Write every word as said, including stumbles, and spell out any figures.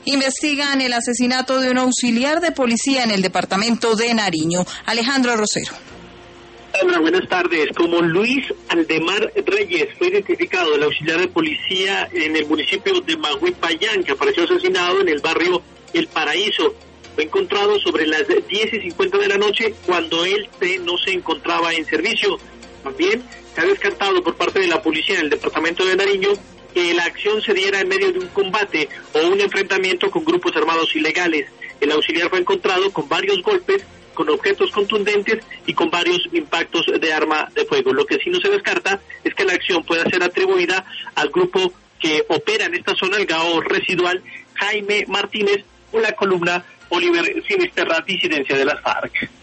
Investigan el asesinato de un auxiliar de policía en el departamento de Nariño. Alejandro Rosero. Hola, buenas tardes. Como Luis Aldemar Reyes fue identificado el auxiliar de policía en el municipio de Maguipayán, que apareció asesinado en el barrio El Paraíso. Fue encontrado sobre las diez y cincuenta de la noche cuando él no se encontraba en servicio. También se ha descartado por parte de la policía en el departamento de Nariño que la acción se diera en medio de un combate o un enfrentamiento con grupos armados ilegales. El auxiliar fue encontrado con varios golpes, con objetos contundentes y con varios impactos de arma de fuego. Lo que sí no se descarta es que la acción pueda ser atribuida al grupo que opera en esta zona, el Gao Residual Jaime Martínez, o la columna Oliver Sinisterra, disidencia de las FARC.